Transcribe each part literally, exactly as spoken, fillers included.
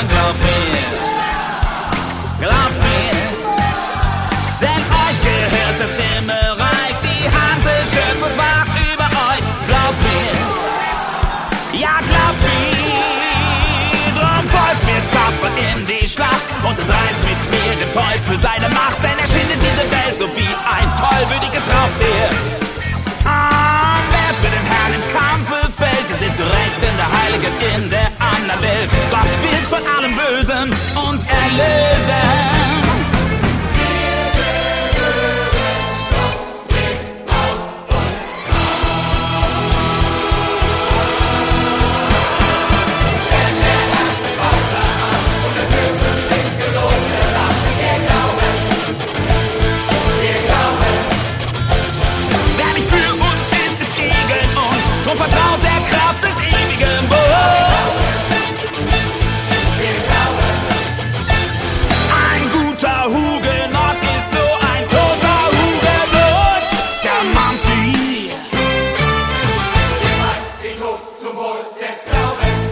glaub mir, glaub mir, denn euch gehört das Himmelreich, die Hand des Schöpfers wacht über euch, glaub mir, ja glaub mir, drum folgt mir tapfer in die Schlacht und dreist mit mir den Teufel seine Macht, denn er schindet diese Welt so wie ein tollwütiges Raubtier. Ah, wer für den Herrn im Kampfe fällt, der sind zu Rechten der Heiligen in der anderen Welt. Gott wird von allem Bösen uns erlösen. Vertraut der Kraft des ewigen Bundes. Wir glauben. Ein guter Hugenot ist nur ein toter Hugenot. Der Manzi. Ihr macht den Tod zum Wohl des Glaubens.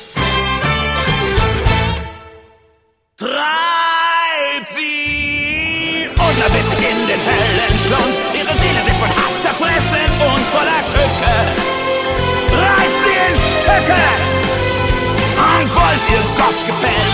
Treibt sie unerbittlich in den hellen Schlund. Ihre Seelen sind von Hass zerfressen und voller Tücke. Reißt sie in Stücke! Und wollt ihr Gott gefällt